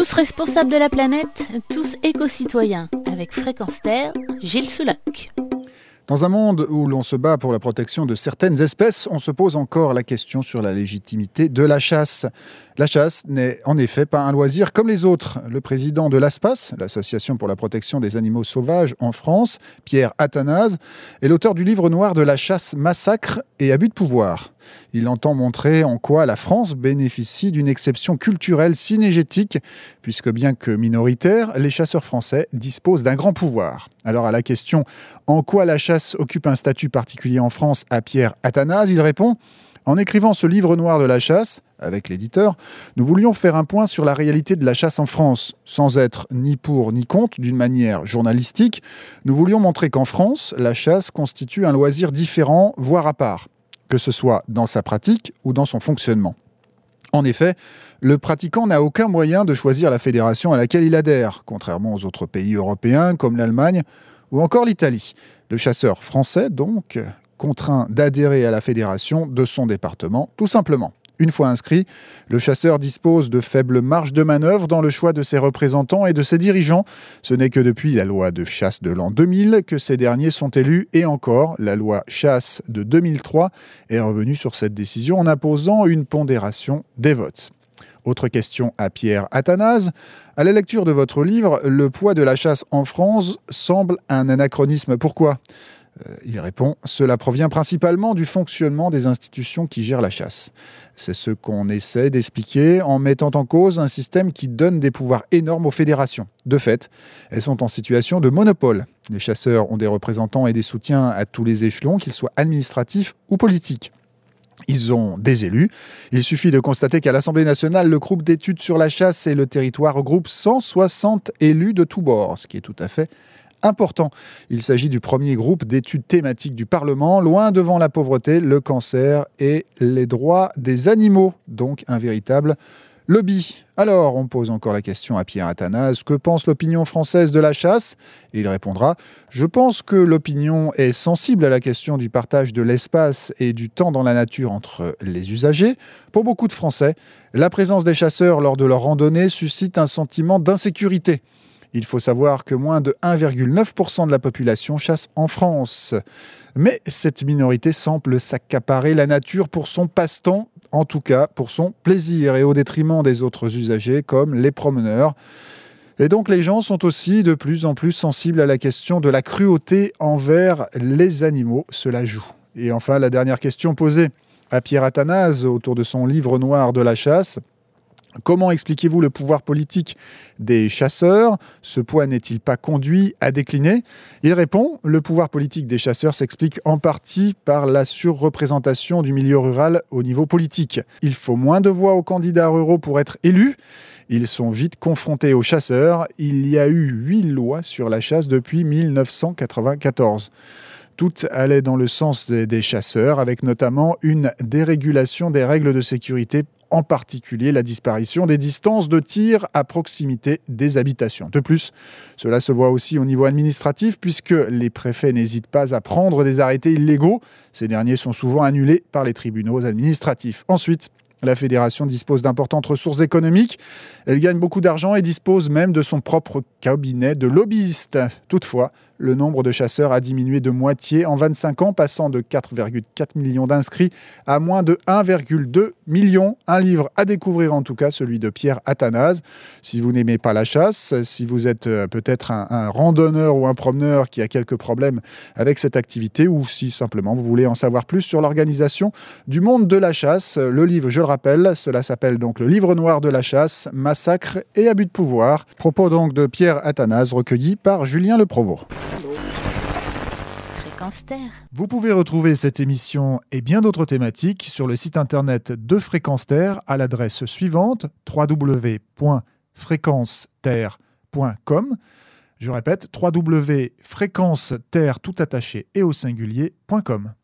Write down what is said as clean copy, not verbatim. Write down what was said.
Tous responsables de la planète, tous éco-citoyens. Avec Fréquence Terre, Gilles Souloc. Dans un monde où l'on se bat pour la protection de certaines espèces, on se pose encore la question sur la légitimité de la chasse. La chasse n'est en effet pas un loisir comme les autres. Le président de l'ASPAS, l'Association pour la protection des animaux sauvages en France, Pierre Athanase, est l'auteur du livre noir de la chasse, massacre et abus de pouvoir. Il entend montrer en quoi la France bénéficie d'une exception culturelle cynégétique, puisque bien que minoritaires, les chasseurs français disposent d'un grand pouvoir. Alors à la question « En quoi la chasse occupe un statut particulier en France ?» à Pierre Athanase, il répond « En écrivant ce livre noir de la chasse, avec l'éditeur, nous voulions faire un point sur la réalité de la chasse en France. Sans être ni pour ni contre, d'une manière journalistique, nous voulions montrer qu'en France, la chasse constitue un loisir différent, voire à part, que ce soit dans sa pratique ou dans son fonctionnement. En effet, le pratiquant n'a aucun moyen de choisir la fédération à laquelle il adhère, contrairement aux autres pays européens comme l'Allemagne ou encore l'Italie. Le chasseur français, donc, contraint d'adhérer à la fédération de son département, tout simplement. Une fois inscrit, le chasseur dispose de faibles marges de manœuvre dans le choix de ses représentants et de ses dirigeants. Ce n'est que depuis la loi de chasse de l'an 2000 que ces derniers sont élus, et encore, la loi chasse de 2003 est revenue sur cette décision en imposant une pondération des votes. Autre question à Pierre Athanase. À la lecture de votre livre, le poids de la chasse en France semble un anachronisme. Pourquoi ? Il répond « Cela provient principalement du fonctionnement des institutions qui gèrent la chasse. C'est ce qu'on essaie d'expliquer en mettant en cause un système qui donne des pouvoirs énormes aux fédérations. De fait, elles sont en situation de monopole. Les chasseurs ont des représentants et des soutiens à tous les échelons, qu'ils soient administratifs ou politiques. Ils ont des élus. Il suffit de constater qu'à l'Assemblée nationale, le groupe d'études sur la chasse et le territoire regroupe 160 élus de tous bords, ce qui est tout à fait important. Il s'agit du premier groupe d'études thématiques du Parlement, loin devant la pauvreté, le cancer et les droits des animaux. Donc un véritable lobby. Alors, on pose encore la question à Pierre Athanase. Que pense l'opinion française de la chasse ? Et il répondra « Je pense que l'opinion est sensible à la question du partage de l'espace et du temps dans la nature entre les usagers. Pour beaucoup de Français, la présence des chasseurs lors de leur randonnée suscite un sentiment d'insécurité. Il faut savoir que moins de 1,9% de la population chasse en France. Mais cette minorité semble s'accaparer la nature pour son passe-temps, en tout cas pour son plaisir, et au détriment des autres usagers comme les promeneurs. Et donc les gens sont aussi de plus en plus sensibles à la question de la cruauté envers les animaux. Cela joue. Et enfin, la dernière question posée à Pierre Athanase autour de son livre noir de la chasse. Comment expliquez-vous le pouvoir politique des chasseurs ? Ce poids n'est-il pas conduit à décliner ? Il répond « Le pouvoir politique des chasseurs s'explique en partie par la surreprésentation du milieu rural au niveau politique. Il faut moins de voix aux candidats ruraux pour être élus. Ils sont vite confrontés aux chasseurs. Il y a eu 8 lois sur la chasse depuis 1994. » Toutes allaient dans le sens des chasseurs, avec notamment une dérégulation des règles de sécurité, en particulier la disparition des distances de tir à proximité des habitations. De plus, cela se voit aussi au niveau administratif, puisque les préfets n'hésitent pas à prendre des arrêtés illégaux. Ces derniers sont souvent annulés par les tribunaux administratifs. Ensuite, la fédération dispose d'importantes ressources économiques. Elle gagne beaucoup d'argent et dispose même de son propre cabinet de lobbyistes. Toutefois, le nombre de chasseurs a diminué de moitié en 25 ans, passant de 4,4 millions d'inscrits à moins de 1,2 million. Un livre à découvrir en tout cas, celui de Pierre Athanase. Si vous n'aimez pas la chasse, si vous êtes peut-être un randonneur ou un promeneur qui a quelques problèmes avec cette activité, ou si simplement vous voulez en savoir plus sur l'organisation du monde de la chasse, le livre, je le rappelle, cela s'appelle donc le livre noir de la chasse, massacre et abus de pouvoir. Propos donc de Pierre Athanase recueillis par Julien Le Provost. Fréquence Terre. Vous pouvez retrouver cette émission et bien d'autres thématiques sur le site internet de Fréquence Terre à l'adresse suivante www.fréquenceterre.com. Je répète www.fréquenceterre tout attaché et au singulier.com.